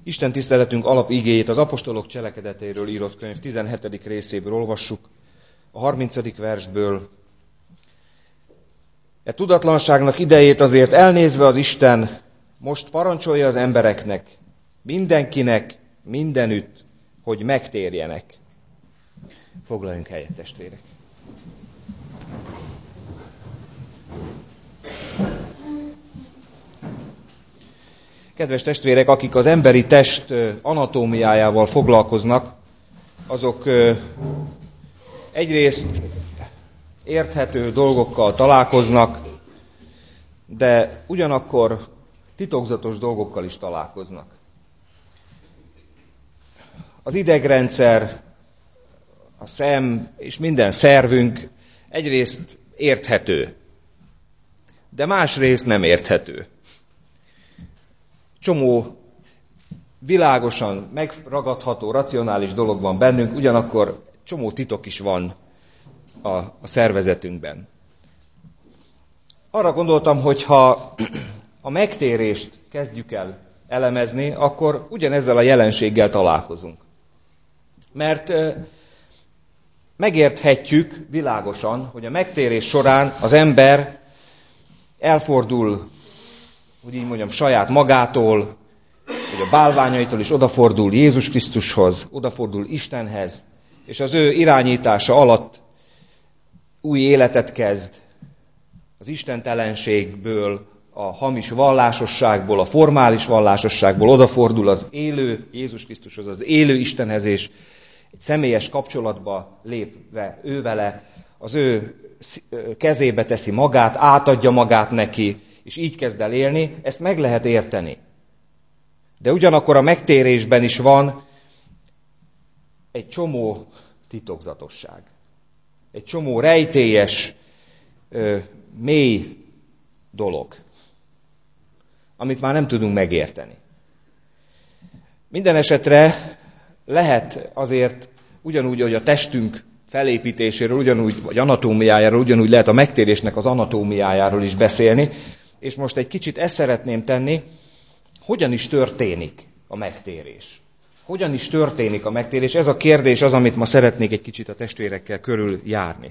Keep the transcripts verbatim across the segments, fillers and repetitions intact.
Isten tiszteletünk alapigéjét az apostolok cselekedetéről írott könyv tizenhetedik részéből olvassuk, a harmincadik versből. E tudatlanságnak idejét azért elnézve az Isten most parancsolja az embereknek, mindenkinek, mindenütt, hogy megtérjenek. Foglaljunk helyet, testvérek! Kedves testvérek, akik az emberi test anatómiájával foglalkoznak, azok egyrészt érthető dolgokkal találkoznak, de ugyanakkor titokzatos dolgokkal is találkoznak. Az idegrendszer, a szem és minden szervünk egyrészt érthető, de másrészt nem érthető. Csomó világosan megragadható, racionális dolog van bennünk, ugyanakkor csomó titok is van a, a szervezetünkben. Arra gondoltam, hogy ha a megtérést kezdjük el elemezni, akkor ugyanezzel a jelenséggel találkozunk. Mert megérthetjük világosan, hogy a megtérés során az ember elfordul, hogy így mondjam, saját magától, hogy a bálványaitól is odafordul Jézus Krisztushoz, odafordul Istenhez, és az ő irányítása alatt új életet kezd, az istentelenségből, a hamis vallásosságból, a formális vallásosságból odafordul az élő Jézus Krisztushoz, az élő Istenhez, és egy személyes kapcsolatba lépve ővele, az ő kezébe teszi magát, átadja magát neki, és így kezd el élni, ezt meg lehet érteni. De ugyanakkor a megtérésben is van egy csomó titokzatosság. Egy csomó rejtélyes, mély dolog, amit már nem tudunk megérteni. Minden esetre lehet azért ugyanúgy, hogy a testünk felépítéséről, ugyanúgy, vagy anatómiájáról, ugyanúgy lehet a megtérésnek az anatómiájáról is beszélni, és most egy kicsit ezt szeretném tenni, hogyan is történik a megtérés. Hogyan is történik a megtérés? Ez a kérdés az, amit ma szeretnék egy kicsit a testvérekkel körül járni.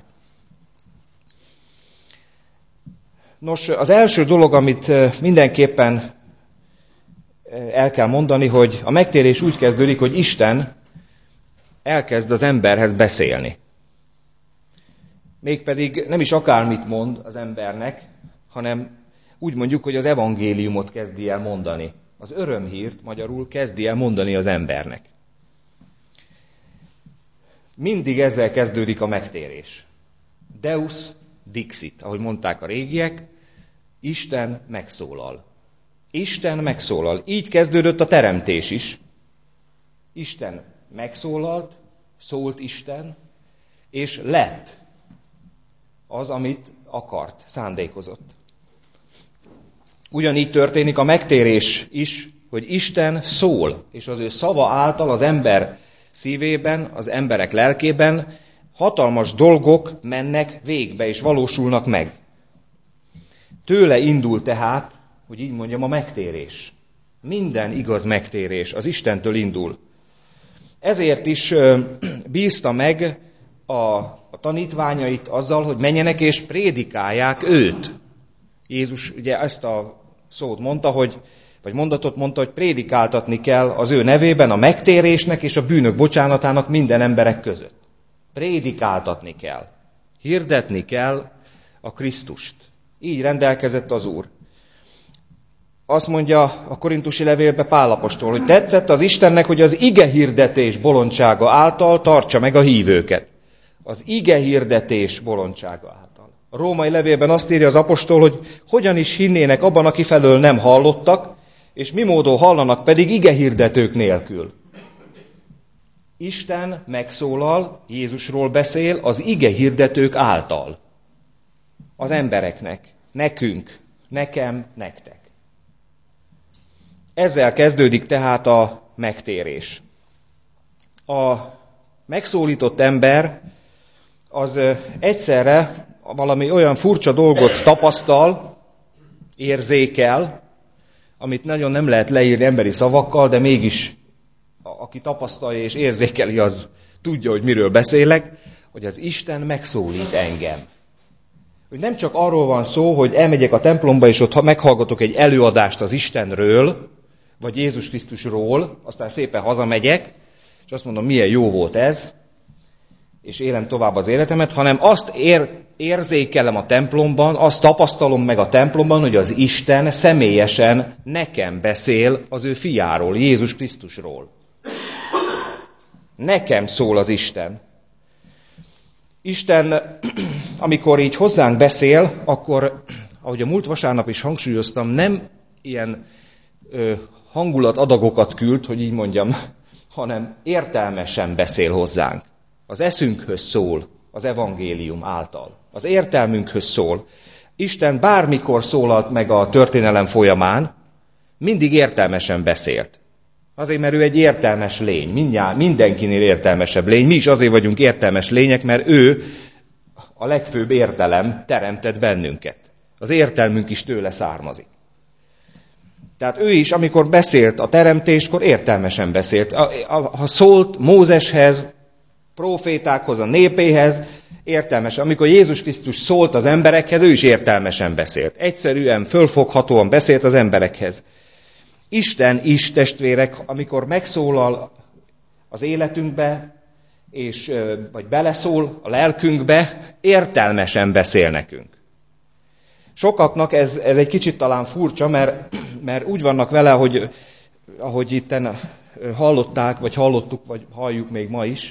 Nos, az első dolog, amit mindenképpen el kell mondani, hogy a megtérés úgy kezdődik, hogy Isten elkezd az emberhez beszélni. Mégpedig nem is akármit mond az embernek, hanem úgy mondjuk, hogy az evangéliumot kezdi el mondani. Az örömhírt magyarul kezdi el mondani az embernek. Mindig ezzel kezdődik a megtérés. Deus dixit, ahogy mondták a régiek, Isten megszólal. Isten megszólal. Így kezdődött a teremtés is. Isten megszólalt, szólt Isten, és lett az, amit akart, szándékozott. Ugyanígy történik a megtérés is, hogy Isten szól, és az ő szava által az ember szívében, az emberek lelkében hatalmas dolgok mennek végbe, és valósulnak meg. Tőle indul tehát, hogy így mondjam, a megtérés. Minden igaz megtérés az Istentől indul. Ezért is bízta meg a, a tanítványait azzal, hogy menjenek és prédikálják őt. Jézus ugye ezt a szót mondta, hogy, vagy mondatot mondta, hogy prédikáltatni kell az ő nevében a megtérésnek és a bűnök bocsánatának minden emberek között. Prédikáltatni kell. Hirdetni kell a Krisztust. Így rendelkezett az Úr. Azt mondja a korintusi levélben Pál apostol, hogy tetszett az Istennek, hogy az ige hirdetés bolondsága által tartsa meg a hívőket. Az ige hirdetés bolondsága által. A római levélben azt írja az apostol, hogy hogyan is hinnének abban, aki felől nem hallottak, és mi módon hallanak pedig ige hirdetők nélkül. Isten megszólal, Jézusról beszél az ige hirdetők által. Az embereknek, nekünk, nekem, nektek. Ezzel kezdődik tehát a megtérés. A megszólított ember az egyszerre valami olyan furcsa dolgot tapasztal, érzékel, amit nagyon nem lehet leírni emberi szavakkal, de mégis aki tapasztalja és érzékeli, az tudja, hogy miről beszélek, hogy az Isten megszólít engem. Hogy nem csak arról van szó, hogy elmegyek a templomba, és ott meghallgatok egy előadást az Istenről, vagy Jézus Krisztusról, aztán szépen hazamegyek, és azt mondom, milyen jó volt ez, és élem tovább az életemet, hanem azt ér, érzékelem a templomban, azt tapasztalom meg a templomban, hogy az Isten személyesen nekem beszél az ő fiáról, Jézus Krisztusról. Nekem szól az Isten. Isten, amikor így hozzánk beszél, akkor, ahogy a múlt vasárnap is hangsúlyoztam, nem ilyen ö, hangulatadagokat küld, hogy így mondjam, hanem értelmesen beszél hozzánk. Az eszünkhöz szól az evangélium által. Az értelmünkhöz szól. Isten bármikor szólalt meg a történelem folyamán, mindig értelmesen beszélt. Azért, mert ő egy értelmes lény, mindjárt, mindenkinél értelmesebb lény. Mi is azért vagyunk értelmes lények, mert ő a legfőbb értelem teremtett bennünket. Az értelmünk is tőle származik. Tehát ő is, amikor beszélt a teremtéskor, értelmesen beszélt. Ha szólt Mózeshez, prófétákhoz, a népéhez, értelmesen. Amikor Jézus Krisztus szólt az emberekhez, ő is értelmesen beszélt. Egyszerűen, fölfoghatóan beszélt az emberekhez. Isten is, testvérek, amikor megszólal az életünkbe, és, vagy beleszól a lelkünkbe, értelmesen beszél nekünk. Sokaknak ez, ez egy kicsit talán furcsa, mert, mert úgy vannak vele, hogy ahogy itten hallották, vagy hallottuk, vagy halljuk még ma is,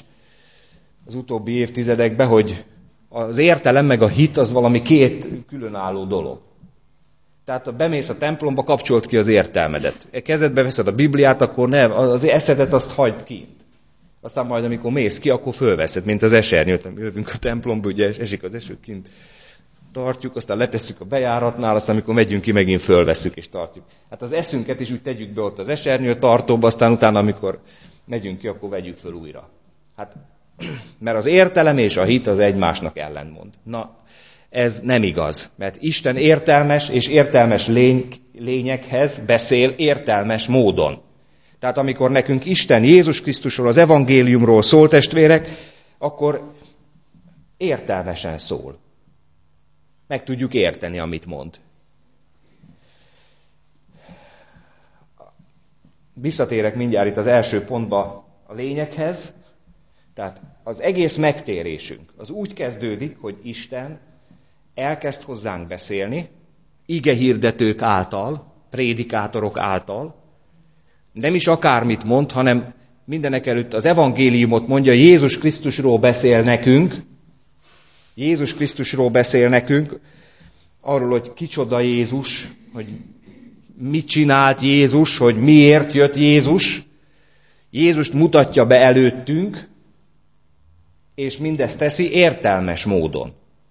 az utóbbi évtizedekben, hogy az értelem meg a hit az valami két különálló dolog. Tehát ha bemész a templomba, kapcsolt ki az értelmedet. Kezedbe veszed a Bibliát, akkor ne, az eszedet azt hagyd ki. Aztán majd, amikor mész ki, akkor fölveszed, mint az esernyőt. Jövünk a templomba, ugye esik az eső kint, tartjuk, aztán letesszük a bejáratnál, aztán amikor megyünk ki, megint fölvesszük és tartjuk. Hát az eszünket is úgy tegyük be ott az esernyő tartóba, aztán utána, amikor megyünk ki, akkor vegyük föl újra. Hát, mert az értelem és a hit az egymásnak ellentmond. Na, ez nem igaz, mert Isten értelmes és értelmes lény, lényekhez beszél értelmes módon. Tehát amikor nekünk Isten Jézus Krisztusról, az evangéliumról szól, testvérek, akkor értelmesen szól. Meg tudjuk érteni, amit mond. Visszatérek mindjárt itt az első pontba a lényekhez. Tehát az egész megtérésünk az úgy kezdődik, hogy Isten elkezd hozzánk beszélni, igehirdetők által, prédikátorok által, nem is akármit mond, hanem mindenekelőtt az evangéliumot mondja, Jézus Krisztusról beszél nekünk, Jézus Krisztusról beszél nekünk, arról, hogy kicsoda Jézus, hogy mit csinált Jézus, hogy miért jött Jézus. Jézust mutatja be előttünk, és mindezt teszi értelmes módon.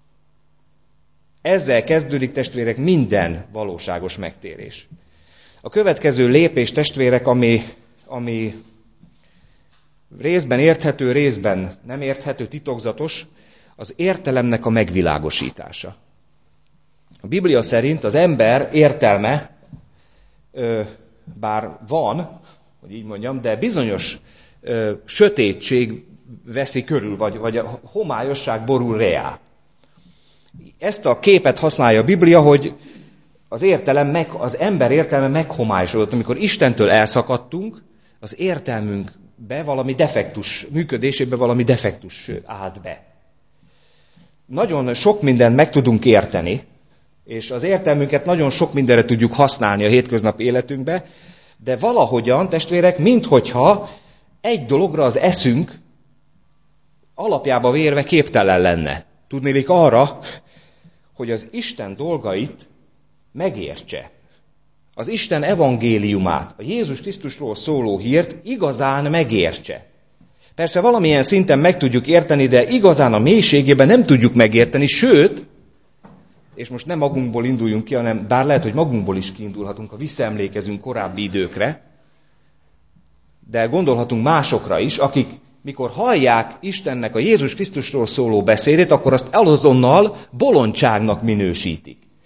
Ezzel kezdődik, testvérek, minden valóságos megtérés. A következő lépés, testvérek, ami, ami részben érthető, részben nem érthető, titokzatos, az értelemnek a megvilágosítása. A Biblia szerint az ember értelme, bár van, hogy így mondjam, de bizonyos sötétség veszi körül, vagy, vagy a homályosság borul reá. Ezt a képet használja a Biblia, hogy az értelem, meg, az ember értelme meghomályosodott. Amikor Istentől elszakadtunk, az értelmünkbe valami defektus, működésébe valami defektus állt be. Nagyon sok mindent meg tudunk érteni, és az értelmünket nagyon sok mindenre tudjuk használni a hétköznapi életünkbe, de valahogyan, testvérek, minthogyha egy dologra az eszünk alapjába vérve képtelen lenne. Tudnélik arra, hogy az Isten dolgait megértse. Az Isten evangéliumát, a Jézus Krisztusról szóló hírt igazán megértse. Persze valamilyen szinten meg tudjuk érteni, de igazán a mélységében nem tudjuk megérteni, sőt, és most nem magunkból induljunk ki, hanem bár lehet, hogy magunkból is kiindulhatunk, ha visszaemlékezünk korábbi időkre, de gondolhatunk másokra is, akik mikor hallják Istennek a Jézus Krisztusról szóló beszédét, akkor azt azonnal bolondságnak minősítik.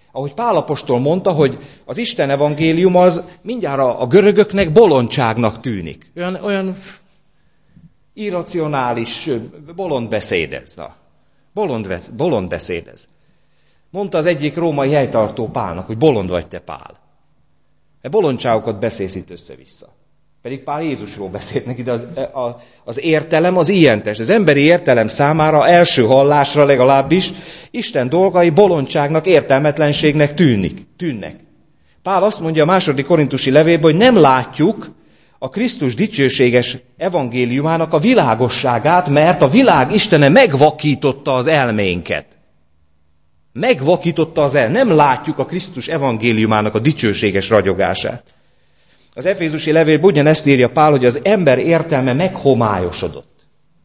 Ahogy Pál apostol mondta, hogy az Isten evangélium az mindjárt a görögöknek bolondságnak tűnik. Olyan, olyan irracionális, bolond beszédez. Na. Bolond, bolond beszédez. Mondta az egyik római helytartó Pálnak, hogy bolond vagy te, Pál. E bolondságokat beszélsz itt össze-vissza. Pedig Pál Jézusról beszélt neki, de az, az értelem az ilyen test. Az emberi értelem számára első hallásra legalábbis Isten dolgai bolondságnak, értelmetlenségnek tűnik, tűnnek. Pál azt mondja a második korintusi levélben, hogy nem látjuk a Krisztus dicsőséges evangéliumának a világosságát, mert a világ Istene megvakította az elménket. Megvakította az el. Nem látjuk a Krisztus evangéliumának a dicsőséges ragyogását. Az Efézusi levélben ugyanezt írja Pál, hogy az ember értelme meghomályosodott.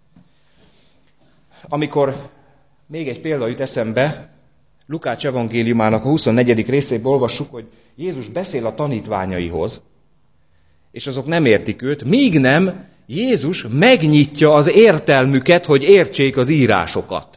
Amikor még egy példa jut eszembe, Lukács evangéliumának a huszonnegyedik részében olvassuk, hogy Jézus beszél a tanítványaihoz, és azok nem értik őt, míg nem Jézus megnyitja az értelmüket, hogy értsék az írásokat.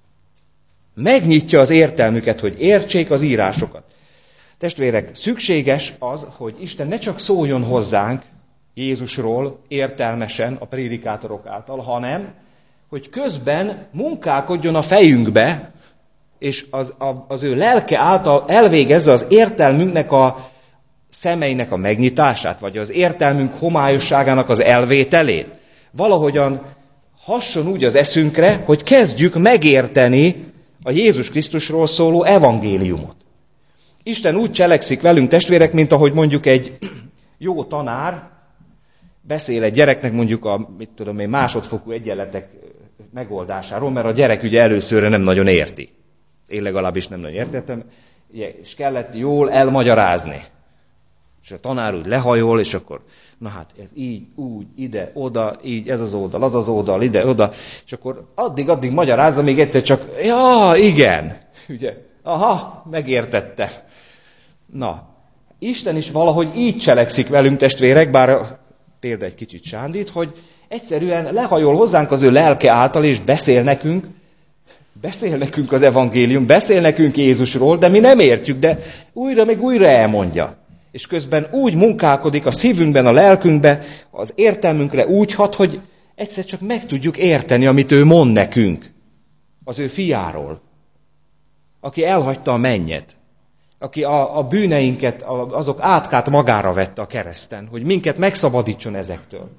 Megnyitja az értelmüket, hogy értsék az írásokat. Testvérek, szükséges az, hogy Isten ne csak szóljon hozzánk Jézusról értelmesen a prédikátorok által, hanem, hogy közben munkálkodjon a fejünkbe, és az, az ő lelke által elvégezze az értelmünknek a szemeinek a megnyitását, vagy az értelmünk homályosságának az elvételét. Valahogyan hasson úgy az eszünkre, hogy kezdjük megérteni a Jézus Krisztusról szóló evangéliumot. Isten úgy cselekszik velünk, testvérek, mint ahogy mondjuk egy jó tanár beszél egy gyereknek mondjuk a mit tudom én, másodfokú egyenletek megoldásáról, mert a gyerek ugye előszörre nem nagyon érti. Én legalábbis nem nagyon értettem, és kellett jól elmagyarázni. És a tanár úgy lehajol, és akkor, na hát ez így, úgy, ide, oda, így, ez az oldal, az az oldal, ide, oda, és akkor addig-addig magyarázza, még egyszer csak, ja, igen, ugye, aha, megértette. Na, Isten is valahogy így cselekszik velünk, testvérek, bár példa egy kicsit sándít, hogy egyszerűen lehajol hozzánk az ő lelke által, és beszél nekünk, beszél nekünk az evangélium, beszél nekünk Jézusról, de mi nem értjük, de újra meg újra elmondja. És közben úgy munkálkodik a szívünkben, a lelkünkben, az értelmünkre úgy hat, hogy egyszer csak meg tudjuk érteni, amit ő mond nekünk, az ő fiáról, aki elhagyta a mennyet, aki a, a bűneinket, azok átkát magára vette a kereszten, hogy minket megszabadítson ezektől.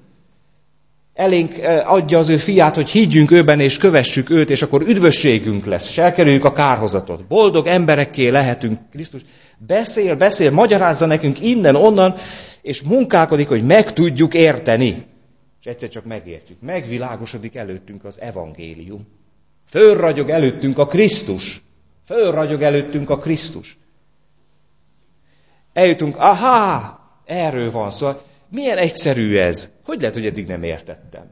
Elénk adja az ő fiát, hogy higgyünk őben és kövessük őt, és akkor üdvösségünk lesz, és elkerüljük a kárhozatot. Boldog emberekké lehetünk Krisztus. Beszél, beszél, magyarázza nekünk innen, onnan, és munkálkodik, hogy meg tudjuk érteni. És egyszer csak megértjük. Megvilágosodik előttünk az evangélium. Fölragyog előttünk a Krisztus. Fölragyog előttünk a Krisztus. Eljutunk, aha, erről van szó. Szóval, milyen egyszerű ez? Hogy lehet, hogy eddig nem értettem?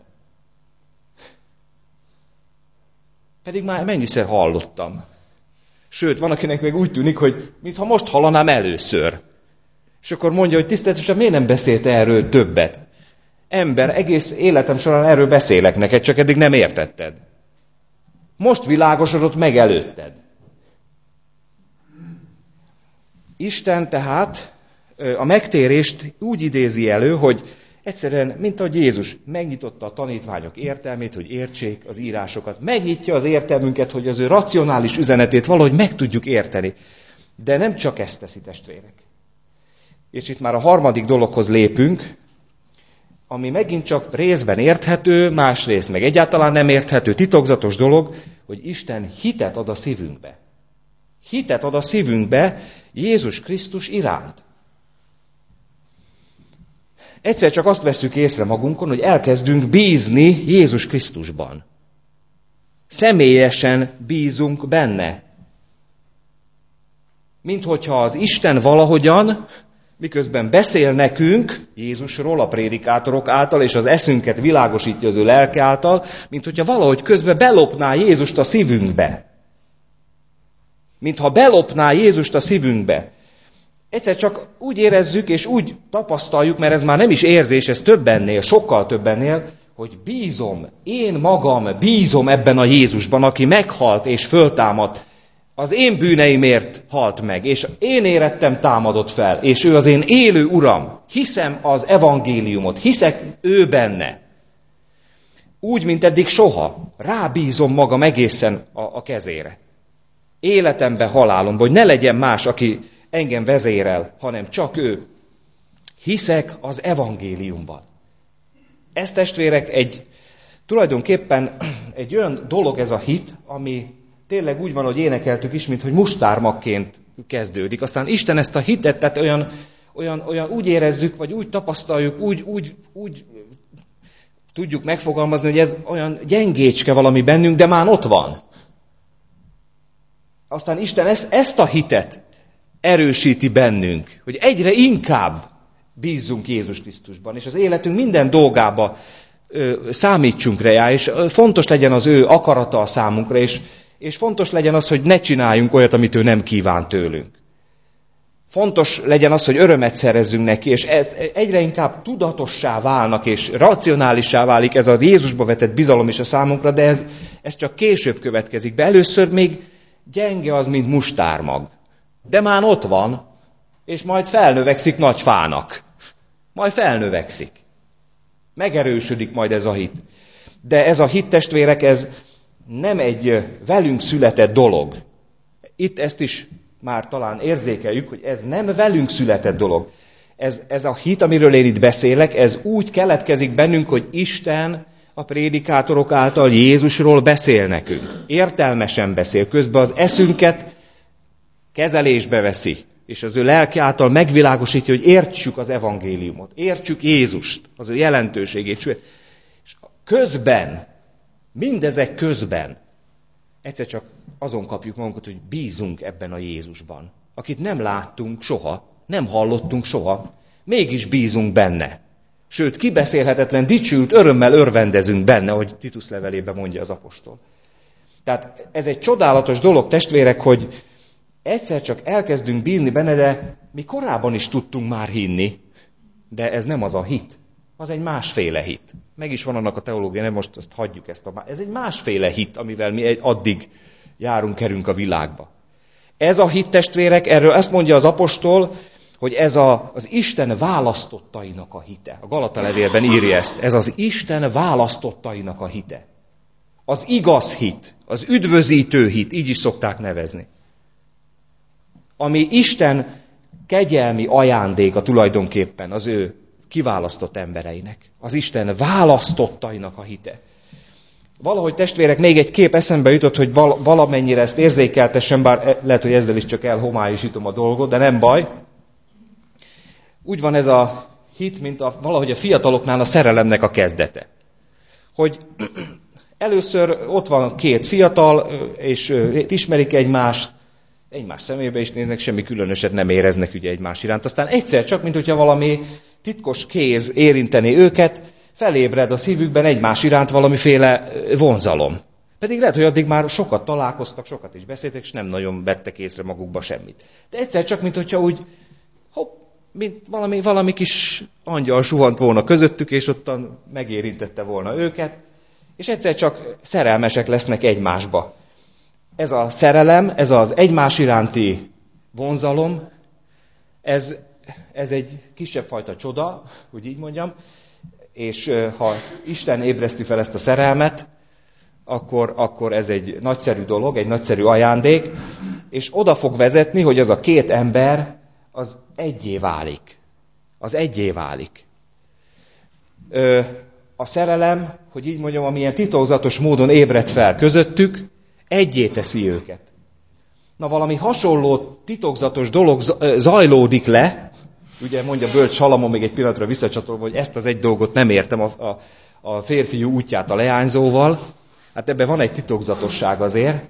Pedig már mennyiszer hallottam. Sőt, van, akinek még úgy tűnik, hogy mintha most hallanám először. És akkor mondja, hogy tiszteltetesen miért nem beszélt erről többet? Ember, egész életem során erről beszélek neked, csak eddig nem értetted. Most világosodott meg előtted. Isten tehát a megtérést úgy idézi elő, hogy egyszerűen, mint ahogy Jézus megnyitotta a tanítványok értelmét, hogy értsék az írásokat, megnyitja az értelmünket, hogy az ő racionális üzenetét valahogy meg tudjuk érteni. De nem csak ezt teszi, testvérek. És itt már a harmadik dologhoz lépünk, ami megint csak részben érthető, másrészt meg egyáltalán nem érthető, titokzatos dolog, hogy Isten hitet ad a szívünkbe. Hitet ad a szívünkbe Jézus Krisztus iránt. Egyszer csak azt vesszük észre magunkon, hogy elkezdünk bízni Jézus Krisztusban. Személyesen bízunk benne. Minthogyha az Isten valahogyan, miközben beszél nekünk Jézusról a prédikátorok által, és az eszünket világosítja az ő lelke által, minthogyha valahogy közben belopná Jézust a szívünkbe. Mintha belopná Jézust a szívünkbe. Egyszer csak úgy érezzük, és úgy tapasztaljuk, mert ez már nem is érzés, ez több ennél, sokkal több ennél, hogy bízom, én magam bízom ebben a Jézusban, aki meghalt és föltámadt az én bűneimért halt meg, és én érettem támadott fel, és ő az én élő Uram. Hiszem az evangéliumot, hiszek ő benne. Úgy, mint eddig soha. Rábízom magam egészen a, a kezére. Életembe, halálomba, hogy ne legyen más, aki engem vezérel, hanem csak ő. Hiszek az evangéliumban. Ez, testvérek, egy tulajdonképpen egy olyan dolog ez a hit, ami tényleg úgy van, hogy énekeltük is, mint hogy mustármagként kezdődik. Aztán Isten ezt a hitet, tehát olyan, olyan, olyan úgy érezzük, vagy úgy tapasztaljuk, úgy, úgy, úgy tudjuk megfogalmazni, hogy ez olyan gyengécske valami bennünk, de már ott van. Aztán Isten ezt, ezt a hitet erősíti bennünk, hogy egyre inkább bízzunk Jézus Krisztusban, és az életünk minden dolgába ö, számítsunk rá, és fontos legyen az ő akarata a számunkra, és, és fontos legyen az, hogy ne csináljunk olyat, amit ő nem kíván tőlünk. Fontos legyen az, hogy örömet szerezzünk neki, és ez egyre inkább tudatossá válnak, és racionálissá válik ez az Jézusba vetett bizalom is a számunkra, de ez, ez csak később következik be. Először még gyenge az, mint mustármag. De már ott van, és majd felnövekszik nagy fának. Majd felnövekszik. Megerősödik majd ez a hit. De ez a hit, testvérek, ez nem egy velünk született dolog. Itt ezt is már talán érzékeljük, hogy ez nem velünk született dolog. Ez, ez a hit, amiről én itt beszélek, ez úgy keletkezik bennünk, hogy Isten a prédikátorok által Jézusról beszél nekünk. Értelmesen beszél, közben az eszünket kezelésbe veszi, és az ő lelke által megvilágosítja, hogy értsük az evangéliumot, értsük Jézust, az ő jelentőségét. És közben, mindezek közben, egyszer csak azon kapjuk magunkat, hogy bízunk ebben a Jézusban, akit nem láttunk soha, nem hallottunk soha, mégis bízunk benne. Sőt, kibeszélhetetlen, dicsőült örömmel örvendezünk benne, ahogy Titus levelében mondja az apostol. Tehát ez egy csodálatos dolog, testvérek, hogy egyszer csak elkezdünk bízni benne, de mi korábban is tudtunk már hinni, de ez nem az a hit. Az egy másféle hit. Meg is van annak a teológia, nem most azt hagyjuk ezt a... Ez egy másféle hit, amivel mi egy addig járunk, kerünk a világba. Ez a hit, testvérek, erről ezt mondja az apostol, hogy ez a, az Isten választottainak a hite. A Galata levélben írja ezt. Ez az Isten választottainak a hite. Az igaz hit, az üdvözítő hit, így is szokták nevezni. Ami Isten kegyelmi ajándéka tulajdonképpen az ő kiválasztott embereinek. Az Isten választottainak a hite. Valahogy, testvérek, még egy kép eszembe jutott, hogy valamennyire ezt érzékeltessem, bár lehet, hogy ezzel is csak elhomályosítom a dolgot, de nem baj. Úgy van ez a hit, mint a, valahogy a fiataloknál a szerelemnek a kezdete. Hogy először ott van két fiatal, és ismerik egymást, egymás szemébe is néznek, semmi különöset nem éreznek ugye egymás iránt. Aztán egyszer csak, mint hogyha valami titkos kéz érinteni őket, felébred a szívükben egymás iránt valamiféle vonzalom. Pedig lehet, hogy addig már sokat találkoztak, sokat is beszéltek, és nem nagyon vettek észre magukba semmit. De egyszer csak, mint hogyha úgy, hopp, mint valami, valami kis angyal suhant volna közöttük, és ottan megérintette volna őket, és egyszer csak szerelmesek lesznek egymásba. Ez a szerelem, ez az egymás iránti vonzalom, ez, ez egy kisebb fajta csoda, hogy így mondjam, és ha Isten ébreszti fel ezt a szerelmet, akkor, akkor ez egy nagyszerű dolog, egy nagyszerű ajándék, és oda fog vezetni, hogy az a két ember az egyé válik. Az egyé válik. Ö, a szerelem, hogy így mondjam, amilyen titokzatos módon ébred fel közöttük, egyé teszi őket. Na, valami hasonló titokzatos dolog zajlódik le, ugye mondja bölcs Salamon még egy pillanatra visszacsatolva, hogy ezt az egy dolgot nem értem, a, a, a férfiú útját a leányzóval. Hát ebben van egy titokzatosság azért.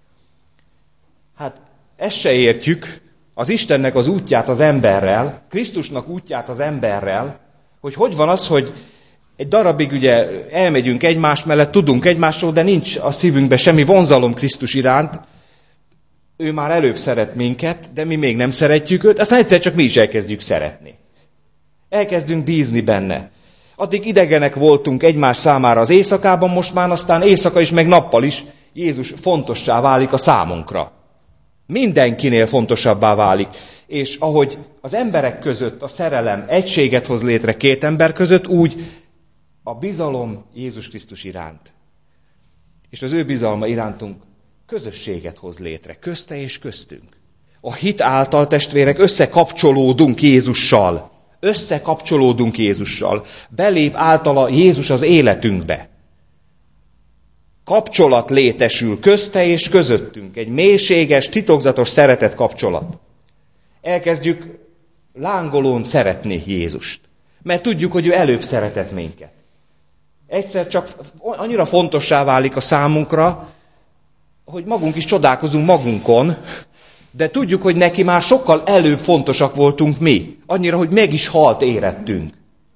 Hát ezt se értjük, az Istennek az útját az emberrel, Krisztusnak útját az emberrel, hogy hogy van az, hogy egy darabig ugye elmegyünk egymás mellett, tudunk egymásról, de nincs a szívünkben semmi vonzalom Krisztus iránt. Ő már előbb szeret minket, de mi még nem szeretjük őt, aztán egyszer csak mi is elkezdjük szeretni. Elkezdünk bízni benne. Addig idegenek voltunk egymás számára az éjszakában, most már aztán éjszaka is, meg nappal is Jézus fontossá válik a számunkra. Mindenkinél fontosabbá válik. És ahogy az emberek között a szerelem egységet hoz létre két ember között, úgy a bizalom Jézus Krisztus iránt, és az ő bizalma irántunk közösséget hoz létre, közte és köztünk. A hit által, testvérek, összekapcsolódunk Jézussal. Összekapcsolódunk Jézussal. Belép általa Jézus az életünkbe. Kapcsolat létesül közte és közöttünk. Egy mélységes, titokzatos szeretet kapcsolat. Elkezdjük lángolón szeretni Jézust. Mert tudjuk, hogy ő előbb szeretett minket. Egyszer csak annyira fontossá válik a számunkra, hogy magunk is csodálkozunk magunkon, de tudjuk, hogy neki már sokkal előbb fontosak voltunk mi. Annyira, hogy meg is halt érettünk.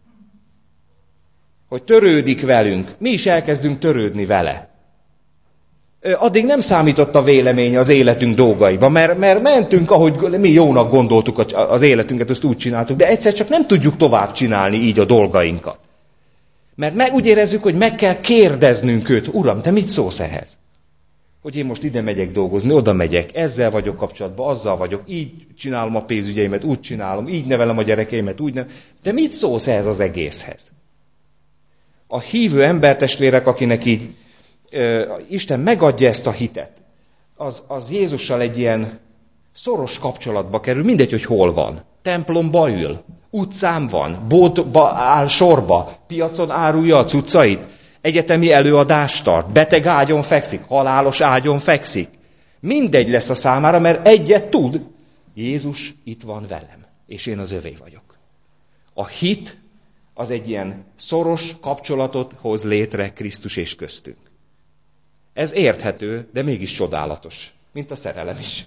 Hogy törődik velünk. Mi is elkezdünk törődni vele. Addig nem számított a véleménye az életünk dolgaiba, mert, mert mentünk, ahogy mi jónak gondoltuk az életünket, azt úgy csináltuk, de egyszer csak nem tudjuk tovább csinálni így a dolgainkat. Mert meg, úgy érezzük, hogy meg kell kérdeznünk őt, Uram, te mit szólsz ehhez? Hogy én most ide megyek dolgozni, oda megyek, ezzel vagyok kapcsolatban, azzal vagyok, így csinálom a pénzügyeimet, úgy csinálom, így nevelem a gyerekeimet, úgy nem. De mit szólsz ehhez az egészhez? A hívő embertestvérek, akinek így ö, Isten megadja ezt a hitet, az, az Jézussal egy ilyen szoros kapcsolatba kerül, mindegy, hogy hol van. Templomba ül, utcán van, boltba áll sorba, piacon árulja a cuccait, egyetemi előadást tart, beteg ágyon fekszik, halálos ágyon fekszik. Mindegy lesz a számára, mert egyet tud. Jézus itt van velem, és én az övé vagyok. A hit az egy ilyen szoros kapcsolatot hoz létre Krisztus és köztünk. Ez érthető, de mégis csodálatos, mint a szerelem is.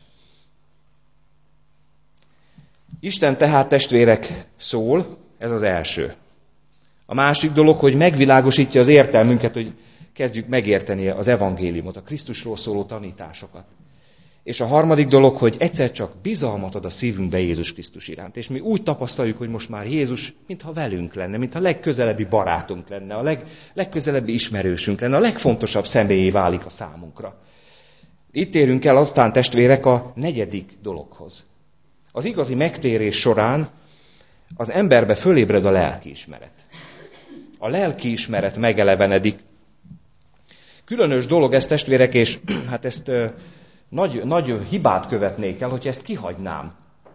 Isten tehát, testvérek, szól, ez az első. A másik dolog, hogy megvilágosítja az értelmünket, hogy kezdjük megérteni az evangéliumot, a Krisztusról szóló tanításokat. És a harmadik dolog, hogy egyszer csak bizalmat ad a szívünkbe Jézus Krisztus iránt. És mi úgy tapasztaljuk, hogy most már Jézus, mintha velünk lenne, mintha a legközelebbi barátunk lenne, a leg, legközelebbi ismerősünk lenne, a legfontosabb személyé válik a számunkra. Itt érünk el aztán, testvérek, a negyedik dologhoz. Az igazi megtérés során az emberbe fölébred a lelkiismeret. A lelkiismeret megelevenedik. Különös dolog ez, testvérek, és hát ezt ö, nagy, nagy hibát követnék el, hogyha ezt kihagynám.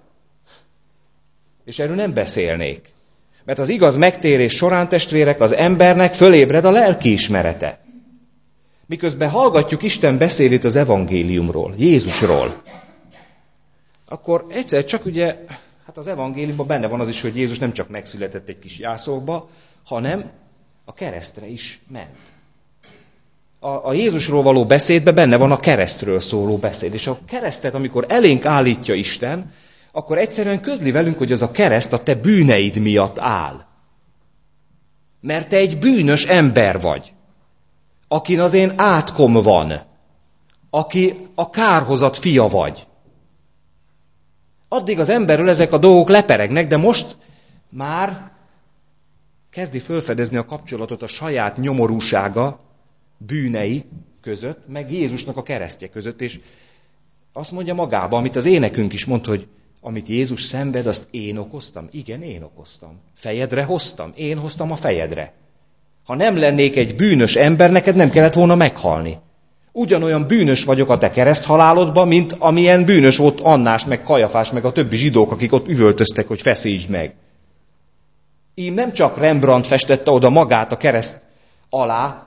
És erről nem beszélnék. Mert az igaz megtérés során, testvérek, az embernek fölébred a lelkiismerete. Miközben hallgatjuk Isten beszélét az evangéliumról, Jézusról, akkor egyszer csak ugye, hát az evangéliumban benne van az is, hogy Jézus nem csak megszületett egy kis jászolba, hanem a keresztre is ment. A, a Jézusról való beszédben benne van a keresztről szóló beszéd. És a keresztet, amikor elénk állítja Isten, akkor egyszerűen közli velünk, hogy az a kereszt a te bűneid miatt áll. Mert te egy bűnös ember vagy, akin az én átkom van, aki a kárhozat fia vagy. Addig az emberről ezek a dolgok leperegnek, de most már kezdi felfedezni a kapcsolatot a saját nyomorúsága, bűnei között, meg Jézusnak a keresztje között, és azt mondja magába, amit az énekünk is mond, hogy amit Jézus szenved, azt én okoztam? Igen, én okoztam. Fejedre hoztam? Én hoztam a fejedre. Ha nem lennék egy bűnös ember, neked nem kellett volna meghalni. Ugyanolyan bűnös vagyok a te kereszthalálodban, mint amilyen bűnös volt Annás, meg Kajafás, meg a többi zsidók, akik ott üvöltöztek, hogy feszítsd meg. Ím nem csak Rembrandt festette oda magát a kereszt alá,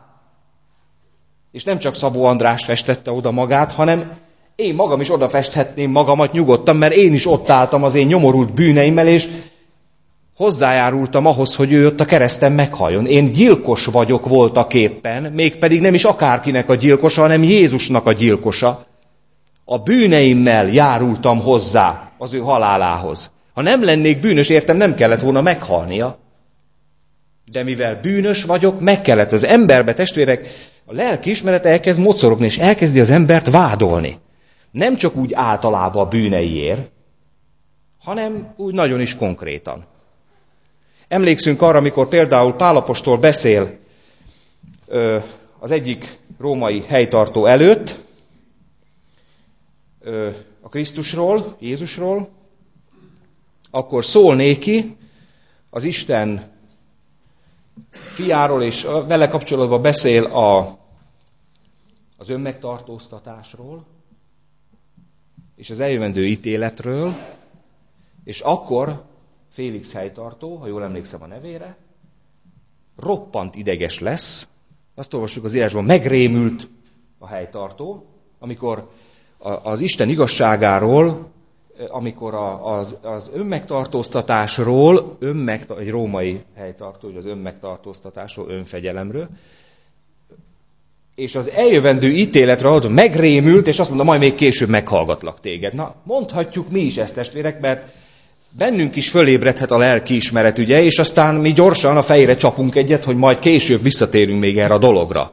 és nem csak Szabó András festette oda magát, hanem én magam is oda festhetném magamat nyugodtan, mert én is ott álltam az én nyomorult bűneimmel, és hozzájárultam ahhoz, hogy ő ott a kereszten meghalljon. Én gyilkos vagyok voltaképpen, mégpedig nem is akárkinek a gyilkosa, hanem Jézusnak a gyilkosa. A bűneimmel járultam hozzá az ő halálához. Ha nem lennék bűnös, értem, nem kellett volna meghalnia. De mivel bűnös vagyok, meg kellett. Az emberbe, testvérek, a lelkiismeret elkezd mocorogni, és elkezdi az embert vádolni. Nem csak úgy általában a bűneiért, hanem úgy nagyon is konkrétan. Emlékszünk arra, amikor például Pál apostol beszél ö, az egyik római helytartó előtt, ö, a Krisztusról, Jézusról, akkor szól néki az Isten fiáról, és vele kapcsolatban beszél a, az önmegtartóztatásról, és az eljövendő ítéletről, és akkor Félix helytartó, ha jól emlékszem a nevére, roppant ideges lesz, azt olvassuk az írásban, megrémült a helytartó, amikor az Isten igazságáról, amikor az, az önmegtartóztatásról, önmegta, egy római helytartó, hogy az önmegtartóztatásról, önfegyelemről, és az eljövendő ítéletre ad, megrémült, és azt mondta, majd még később meghallgatlak téged. Na, mondhatjuk mi is ezt, testvérek, mert bennünk is fölébredhet a lelkiismeret, ugye, és aztán mi gyorsan a fejre csapunk egyet, hogy majd később visszatérünk még erre a dologra.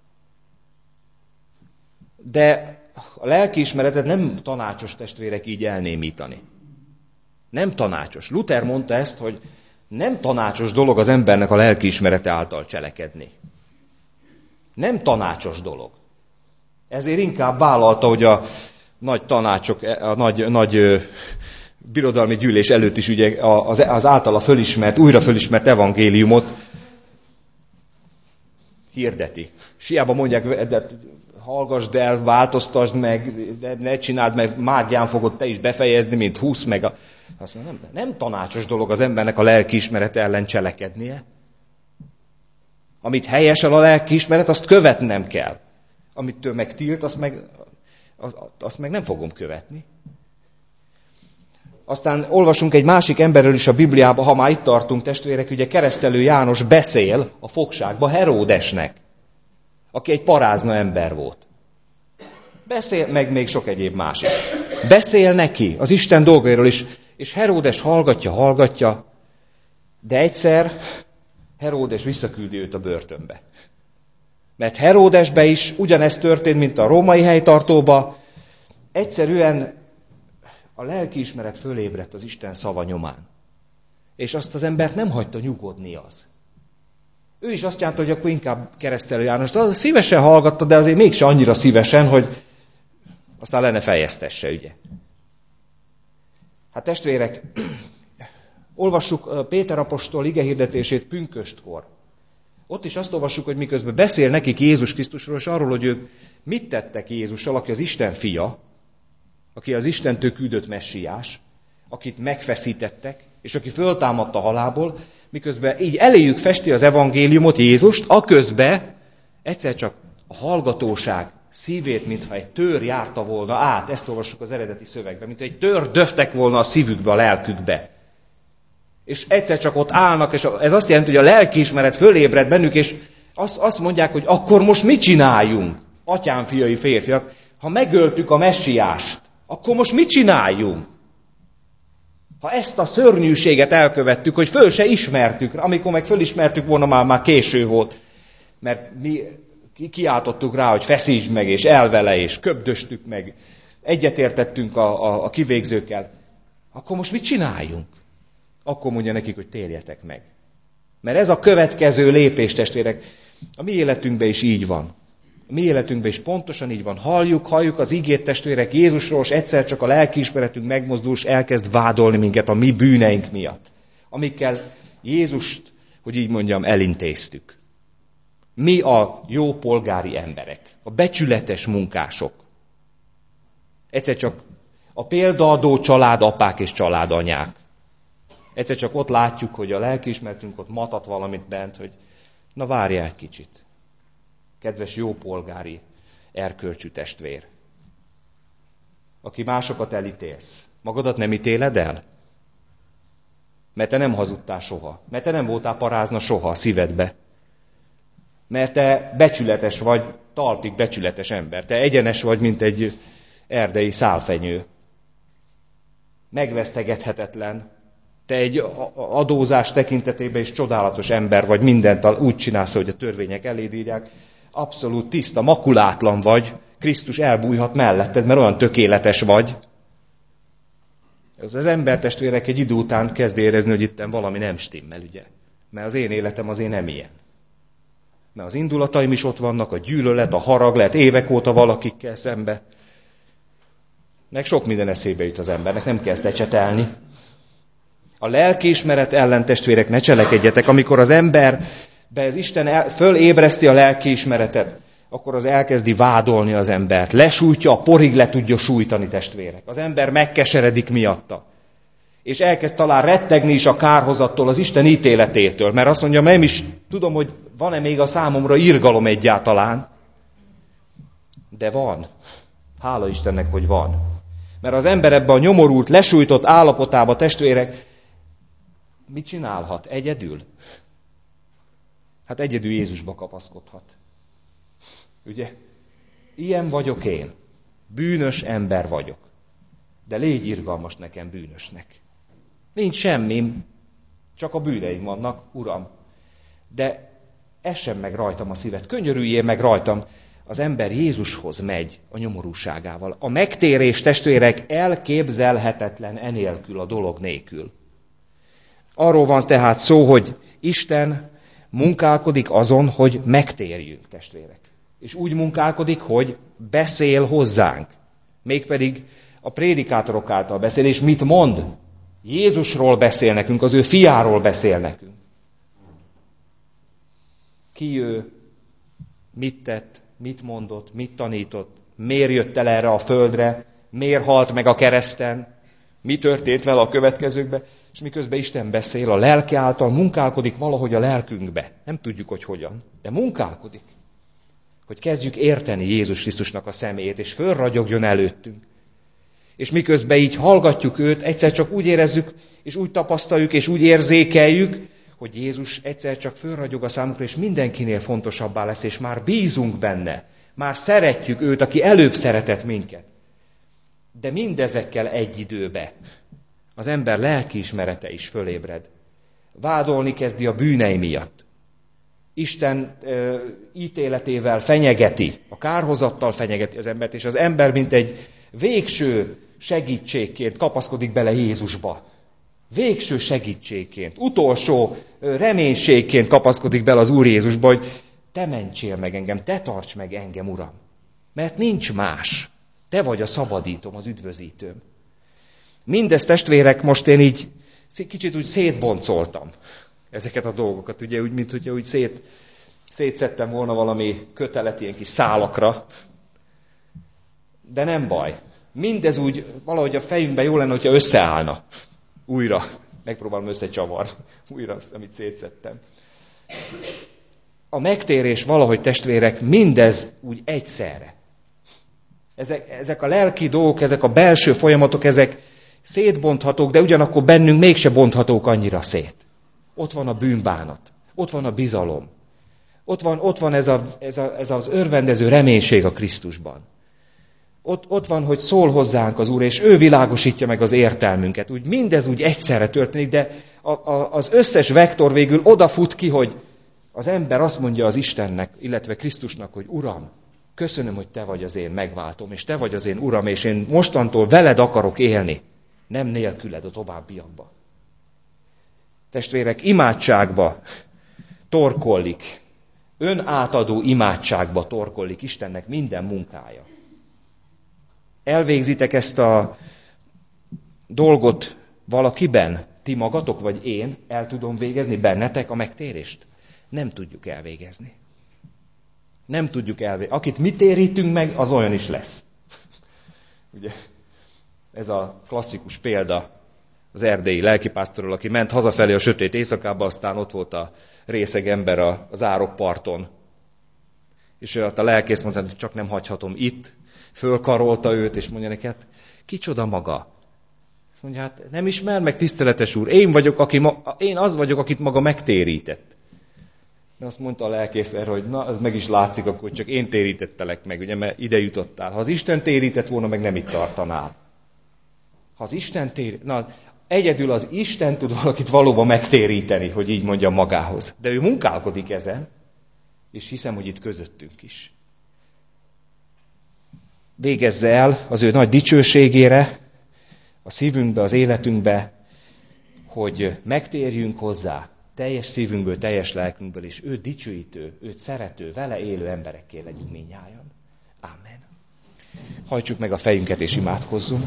De a lelkiismeretet nem tanácsos, testvérek, így elnémítani. Nem tanácsos. Luther mondta ezt, hogy nem tanácsos dolog az embernek a lelkiismerete által cselekedni. Nem tanácsos dolog. Ezért inkább vállalta, hogy a nagy tanácsok, a nagy, nagy birodalmi gyűlés előtt is ugye az, az általa fölismert, újra fölismert evangéliumot hirdeti. És hiába mondják, de hallgassd el, változtasd meg, de ne csináld, mert mágián fogod te is befejezni, mint húsz meg a... Azt mondja, nem, nem tanácsos dolog az embernek a lelkiismeret ellen cselekednie. Amit helyesel a lelkiismeret, azt követnem kell. Amitől meg tilt, azt meg, azt, azt meg nem fogom követni. Aztán olvasunk egy másik emberről is a Bibliában, ha már itt tartunk, testvérek, ugye Keresztelő János beszél a fogságba Heródesnek, aki egy parázna ember volt. Beszél, meg még sok egyéb másik. Beszél neki az Isten dolgairól is, és Heródes hallgatja, hallgatja, de egyszer Heródes visszaküldi őt a börtönbe. Mert Heródesbe is ugyanezt történt, mint a római helytartóba. Egyszerűen a lelkiismeret fölébredt az Isten szava nyomán. És azt az embert nem hagyta nyugodni az. Ő is azt járta, hogy akkor inkább Keresztelő Jánost. Az szívesen hallgatta, de azért mégse annyira szívesen, hogy aztán le ne fejeztesse, ugye. Hát testvérek, olvassuk Péter apostol igehirdetését pünköstkor. Ott is azt olvassuk, hogy miközben beszél nekik Jézus Krisztusról, és arról, hogy ők mit tettek Jézussal, aki az Isten fia, aki az Istentől küldött messiás, akit megfeszítettek, és aki föltámadt a halálból, miközben így eléjük festi az evangéliumot, Jézust, aközben egyszer csak a hallgatóság szívét, mintha egy tör járta volna át, ezt olvassuk az eredeti szövegben, mintha egy tör döftek volna a szívükbe, a lelkükbe. És egyszer csak ott állnak, és ez azt jelenti, hogy a lelkiismeret fölébred bennük, és azt, azt mondják, hogy akkor most mit csináljunk, atyám fiai férfiak, ha megöltük a messiást, akkor most mit csináljunk? Ha ezt a szörnyűséget elkövettük, hogy föl se ismertük, amikor meg fölismertük volna, már, már késő volt, mert mi kiáltottuk rá, hogy feszítsd meg, és elvele, és köbdöstük meg, egyetértettünk a, a, a kivégzőkkel, akkor most mit csináljunk? Akkor mondja nekik, hogy térjetek meg. Mert ez a következő lépés, testvérek, a mi életünkben is így van. A mi életünkben is pontosan így van. Halljuk, halljuk az igét, testvérek, Jézusról, és egyszer csak a lelkiismeretünk megmozdul, és elkezd vádolni minket a mi bűneink miatt. Amikkel Jézust, hogy így mondjam, elintéztük. Mi a jó polgári emberek, a becsületes munkások. Egyszer csak a példaadó családapák és családanyák. Egyszer csak ott látjuk, hogy a lelkiismeretünk ott matat valamit bent, hogy na várjál egy kicsit. Kedves jó polgári erkölcsű testvér, aki másokat elítélsz, magadat nem ítéled el? Mert te nem hazudtál soha, mert te nem voltál parázna soha a szívedbe. Mert te becsületes vagy, talpig becsületes ember. Te egyenes vagy, mint egy erdei szálfenyő. Megvesztegethetetlen. Te egy adózás tekintetében is csodálatos ember vagy, mindent úgy csinálsz, hogy a törvények eléd írják. Abszolút tiszta, makulátlan vagy. Krisztus elbújhat melletted, mert olyan tökéletes vagy. Az embertestvérek egy idő után kezd érezni, hogy itten valami nem stimmel, ugye? Mert az én életem azért nem ilyen. Mert az indulataim is ott vannak, a gyűlölet, a harag, lehet évek óta valakikkel szembe. Meg sok minden eszébe jut az embernek, nem kell ezt ecsetelni. A lelkiismeret ellen, testvérek, ne cselekedjetek. Amikor az emberbe az Isten el, fölébreszti a lelkiismeretet, akkor az elkezdi vádolni az embert. Lesújtja, a porig le tudja sújtani, testvérek. Az ember megkeseredik miatta. És elkezd talán rettegni is a kárhozattól, az Isten ítéletétől. Mert azt mondja, nem is tudom, hogy van-e még a számomra irgalom egyáltalán. De van. Hála Istennek, hogy van. Mert az ember ebbe a nyomorult, lesújtott állapotába, testvérek, mit csinálhat? Egyedül? Hát egyedül Jézusba kapaszkodhat. Ugye? Ilyen vagyok én. Bűnös ember vagyok. De légy irgalmas nekem bűnösnek. Nincs semmim, csak a bűneim vannak, Uram. De essen meg rajtam a szívet, könyörüljél meg rajtam. Az ember Jézushoz megy a nyomorúságával. A megtérés, testvérek, elképzelhetetlen enélkül, a dolog nélkül. Arról van tehát szó, hogy Isten munkálkodik azon, hogy megtérjünk, testvérek. És úgy munkálkodik, hogy beszél hozzánk. Mégpedig a prédikátorok által beszél, és mit mond? Jézusról beszél nekünk, az ő fiáról beszél nekünk. Ki ő, mit tett, mit mondott, mit tanított, miért jött el erre a földre, miért halt meg a kereszten, mi történt vele a következőkben, és miközben Isten beszél, a lelke által munkálkodik valahogy a lelkünkbe. Nem tudjuk, hogy hogyan, de munkálkodik. Hogy kezdjük érteni Jézus Krisztusnak a személyét, és fölragyogjon előttünk. És miközben így hallgatjuk őt, egyszer csak úgy érezzük, és úgy tapasztaljuk, és úgy érzékeljük, hogy Jézus egyszer csak fölragyog a számunkra, és mindenkinél fontosabbá lesz, és már bízunk benne. Már szeretjük őt, aki előbb szeretett minket. De mindezekkel egy időbe az ember lelkiismerete is fölébred. Vádolni kezdi a bűnei miatt. Isten ö, ítéletével fenyegeti, a kárhozattal fenyegeti az embert, és az ember, mint egy végső segítségként kapaszkodik bele Jézusba. Végső segítségként, utolsó reménységként kapaszkodik bele az Úr Jézusba, hogy te mentsél meg engem, te tarts meg engem, Uram. Mert nincs más. Te vagy a szabadítom, az üdvözítőm. Mindezt, testvérek, most én így kicsit úgy szétboncoltam ezeket a dolgokat, ugye úgy, mint hogyha úgy szét, szétszettem volna valami kötelet ilyen kis szálakra. De nem baj. Mindez úgy valahogy a fejünkben jó lenne, hogyha összeállna. Újra. Megpróbálom összecsavarni. Újra azt, amit szétszettem. A megtérés valahogy, testvérek, mindez úgy egyszerre. Ezek, ezek a lelki dolgok, ezek a belső folyamatok, ezek szétbonthatók, de ugyanakkor bennünk mégse bonthatók annyira szét. Ott van a bűnbánat. Ott van a bizalom. Ott van, ott van ez, a, ez, a, ez az örvendező reménység a Krisztusban. Ott, ott van, hogy szól hozzánk az Úr, és ő világosítja meg az értelmünket. Úgy mindez úgy egyszerre történik, de a, a, az összes vektor végül odafut ki, hogy az ember azt mondja az Istennek, illetve Krisztusnak, hogy Uram, köszönöm, hogy te vagy az én megváltom, és te vagy az én Uram, és én mostantól veled akarok élni, nem nélküled a továbbiakban. Testvérek, imádságba torkollik, önátadó imádságba torkollik Istennek minden munkája. Elvégzitek ezt a dolgot valakiben, ti magatok, vagy én el tudom végezni bennetek a megtérést? Nem tudjuk elvégezni. Nem tudjuk elvégezni. Akit mi térítünk meg, az olyan is lesz. Ugye, ez a klasszikus példa az erdélyi lelkipásztorról, aki ment hazafelé a sötét éjszakába, aztán ott volt a részeg ember az árokparton. És a lelkész mondta, hogy csak nem hagyhatom itt. Fölkarolta őt, és mondja neki, hát kicsoda maga? Mondja, hát nem ismer meg, tiszteletes úr, én vagyok, aki ma, én az vagyok, akit maga megtérített. De azt mondta a lelkész erre, hogy na, az meg is látszik, akkor csak én térítettelek meg, ugye, mert ide jutottál. Ha az Isten térített volna, meg nem itt tartanál. Ha az Isten térít, na, egyedül az Isten tud valakit valóban megtéríteni, hogy így mondja magához. De ő munkálkodik ezen, és hiszem, hogy itt közöttünk is. Végezze el az ő nagy dicsőségére, a szívünkbe, az életünkbe, hogy megtérjünk hozzá teljes szívünkből, teljes lelkünkből, és őt dicsőítő, őt szerető, vele élő emberekké legyünk mindnyájan. Amen. Hajtsuk meg a fejünket és imádkozzunk.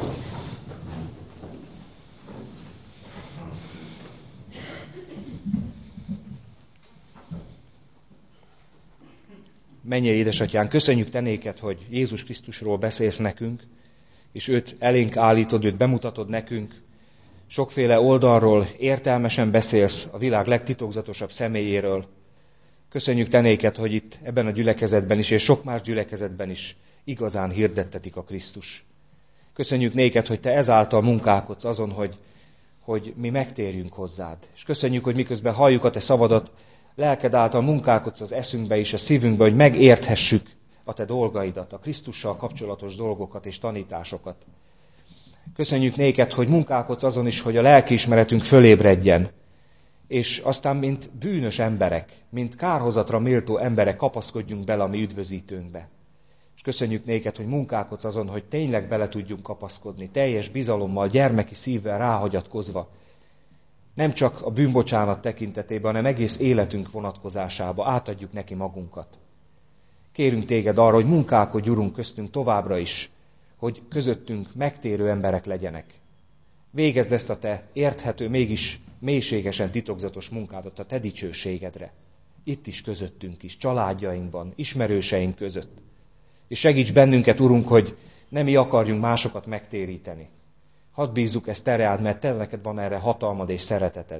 Mennyei édesatyánk, köszönjük te néked, hogy Jézus Krisztusról beszélsz nekünk, és őt elénk állítod, őt bemutatod nekünk. Sokféle oldalról értelmesen beszélsz a világ legtitokzatosabb személyéről. Köszönjük te néked, hogy itt ebben a gyülekezetben is, és sok más gyülekezetben is igazán hirdettetik a Krisztus. Köszönjük néked, hogy te ezáltal munkálkodsz azon, hogy, hogy mi megtérjünk hozzád. És köszönjük, hogy miközben halljuk a te szavadat, lelked által munkálkodsz az eszünkbe és a szívünkbe, hogy megérthessük a te dolgaidat, a Krisztussal kapcsolatos dolgokat és tanításokat. Köszönjük néked, hogy munkálkodsz azon is, hogy a lelkiismeretünk fölébredjen, és aztán mint bűnös emberek, mint kárhozatra méltó emberek kapaszkodjunk bele a mi üdvözítőnkbe. És köszönjük néked, hogy munkálkodsz azon, hogy tényleg bele tudjunk kapaszkodni, teljes bizalommal, gyermeki szívvel ráhagyatkozva, nem csak a bűnbocsánat tekintetében, hanem egész életünk vonatkozásába átadjuk neki magunkat. Kérünk téged arra, hogy munkálkodj, Urunk, köztünk továbbra is, hogy közöttünk megtérő emberek legyenek. Végezd ezt a te érthető, mégis mélységesen titokzatos munkádat a te dicsőségedre. Itt is közöttünk is, családjainkban, ismerőseink között. És segíts bennünket, Urunk, hogy nem mi akarjunk másokat megtéríteni. Hadd bízzuk ezt te reád, mert te neked van erre hatalmad és szereteted.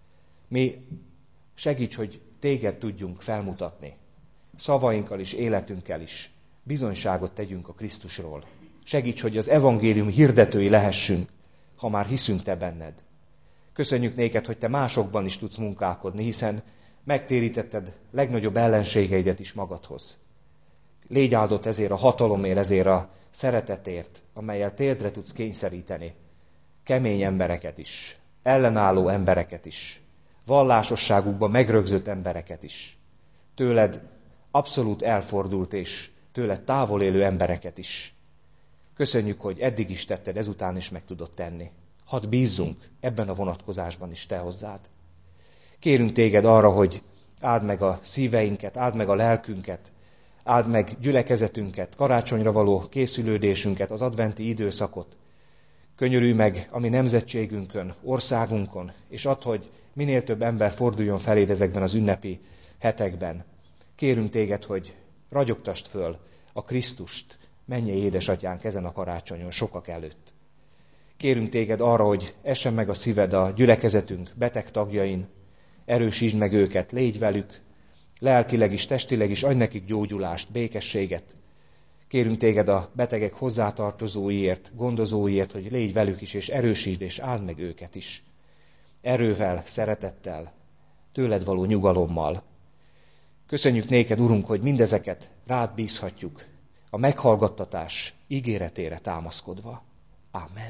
Mi segíts, hogy téged tudjunk felmutatni. Szavainkkal is, életünkkel is. Bizonyságot tegyünk a Krisztusról. Segíts, hogy az evangélium hirdetői lehessünk, ha már hiszünk te benned. Köszönjük néked, hogy te másokban is tudsz munkálkodni, hiszen megtérítetted legnagyobb ellenségeidet is magadhoz. Légy áldott ezért a hatalomért, ezért a szeretetért, amellyel térdre tudsz kényszeríteni kemény embereket is, ellenálló embereket is, vallásosságukban megrögzött embereket is, tőled abszolút elfordult és tőled távol élő embereket is. Köszönjük, hogy eddig is tetted, ezután is meg tudod tenni. Hadd bízzunk ebben a vonatkozásban is te hozzád. Kérünk téged arra, hogy áld meg a szíveinket, áld meg a lelkünket, áld meg gyülekezetünket, karácsonyra való készülődésünket, az adventi időszakot. Könyörülj meg a mi nemzetségünkön, országunkon, és add, hogy minél több ember forduljon feléd ezekben az ünnepi hetekben. Kérünk téged, hogy ragyogtasd föl a Krisztust, mennyei édesatyánk ezen a karácsonyon sokak előtt. Kérünk téged arra, hogy essen meg a szíved a gyülekezetünk beteg tagjain, erősítsd meg őket, légy velük, lelkileg is, testileg is, adj nekik gyógyulást, békességet. Kérünk téged a betegek hozzátartozóiért, gondozóiért, hogy légy velük is, és erősítsd, és áld meg őket is. Erővel, szeretettel, tőled való nyugalommal. Köszönjük néked, Urunk, hogy mindezeket rád bízhatjuk, a meghallgattatás ígéretére támaszkodva. Ámen.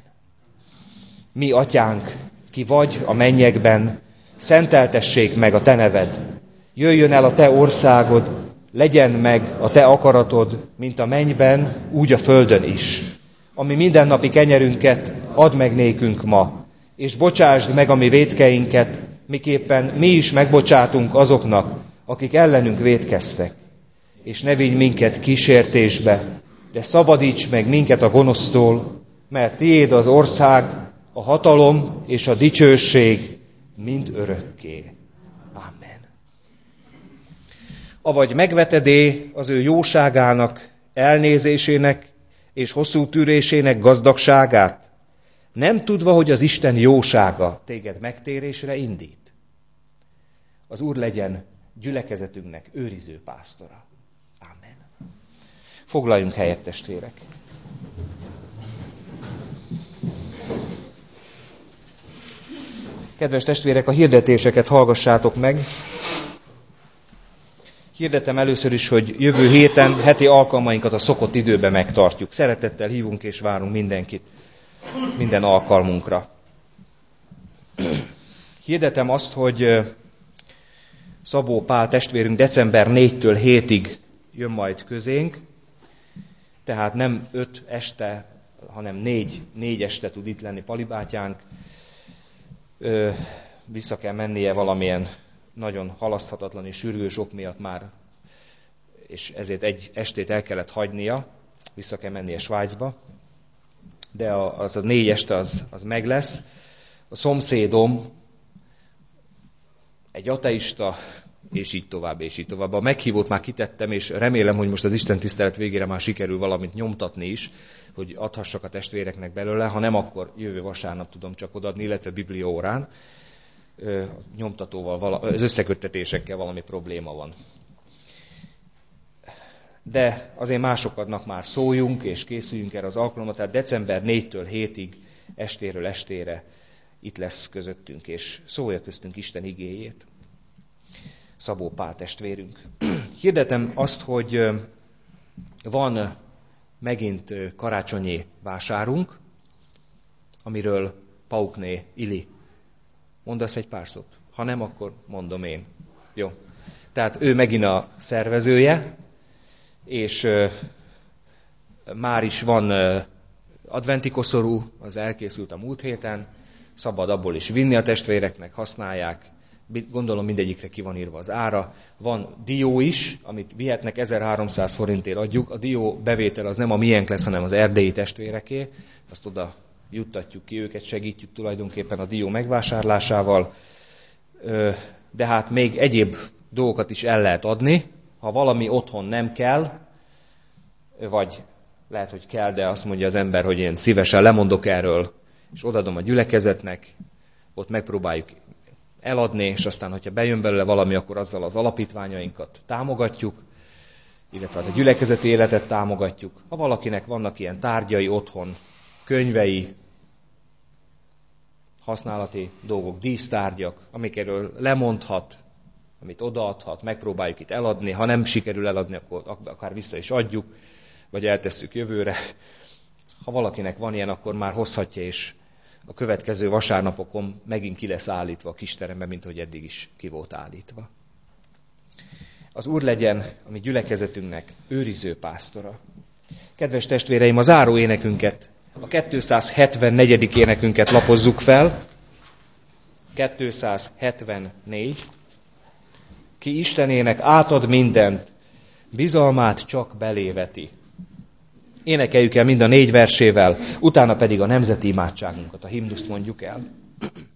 Mi, Atyánk, ki vagy a mennyekben, szenteltessék meg a te neved. Jöjjön el a te országod, legyen meg a te akaratod, mint a mennyben, úgy a földön is. Ami mindennapi kenyerünket add meg nékünk ma, és bocsásd meg a mi vétkeinket, miképpen mi is megbocsátunk azoknak, akik ellenünk vétkeztek. És ne vigy minket kísértésbe, de szabadíts meg minket a gonosztól, mert tiéd az ország, a hatalom és a dicsőség mind örökké. Amen. Avagy megvetedé az ő jóságának, elnézésének és hosszú tűrésének gazdagságát, nem tudva, hogy az Isten jósága téged megtérésre indít. Az Úr legyen gyülekezetünknek őriző pásztora. Amen. Foglaljunk helyet, testvérek. Kedves testvérek, a hirdetéseket hallgassátok meg. Hirdetem először is, hogy jövő héten heti alkalmainkat a szokott időben megtartjuk. Szeretettel hívunk és várunk mindenkit minden alkalmunkra. Hirdetem azt, hogy Szabó Pál testvérünk december négytől hétig jön majd közénk, tehát nem öt este, hanem négy, négy este tud itt lenni Palibátyánk. Ö, vissza kell mennie valamilyen nagyon halaszthatatlan és sürgős ok miatt már, és ezért egy estét el kellett hagynia. vissza kell mennie Svájcba, de az a négy este az, az meg lesz. A szomszédom egy ateista, és így tovább, és így tovább. A meghívót már kitettem, és remélem, hogy most az Isten tisztelet végére már sikerül valamit nyomtatni is, hogy adhassak a testvéreknek belőle, ha nem, akkor jövő vasárnap tudom csak odaadni, illetve Biblia órán. Nyomtatóval, az összeköttetésekkel valami probléma van. De azért másoknak már szóljunk, és készüljünk erre az alkalomra, tehát december négytől hétig, estéről estére itt lesz közöttünk, és szólja köztünk Isten igéjét. Szabó Pál testvérünk. Hirdetem azt, hogy van megint karácsonyi vásárunk, amiről Paukné Ili. Mondasz egy pár szót? Ha nem, akkor mondom én. Jó. Tehát ő megint a szervezője, és már is van adventi koszorú, az elkészült a múlt héten, szabad abból is vinni a testvéreknek, használják. Gondolom mindegyikre ki van írva az ára. Van dió is, amit vihetnek, ezerháromszáz forintért adjuk. A dió bevétel az nem a miénk lesz, hanem az erdélyi testvéreké. Azt oda juttatjuk ki, őket segítjük tulajdonképpen a dió megvásárlásával. De hát még egyéb dolgokat is el lehet adni. Ha valami otthon nem kell, vagy lehet, hogy kell, de azt mondja az ember, hogy én szívesen lemondok erről, és odadom a gyülekezetnek, ott megpróbáljuk eladni, és aztán, hogyha bejön belőle valami, akkor azzal az alapítványainkat támogatjuk, illetve a gyülekezeti életet támogatjuk. Ha valakinek vannak ilyen tárgyai otthon, könyvei, használati dolgok, dísztárgyak, amikről lemondhat, amit odaadhat, megpróbáljuk itt eladni, ha nem sikerül eladni, akkor akár vissza is adjuk, vagy eltesszük jövőre. Ha valakinek van ilyen, akkor már hozhatja, és a következő vasárnapokon megint ki lesz állítva a kisterembe, mint hogy eddig is ki volt állítva. Az Úr legyen a mi gyülekezetünknek őriző pásztora. Kedves testvéreim, a záró énekünket, a kétszázhetvennegyedik énekünket lapozzuk fel. kétszázhetvennégy. Ki Istenének átad mindent, bizalmát csak beléveti. Énekeljük el mind a négy versével, utána pedig a nemzeti imádságunkat, a himnuszt mondjuk el.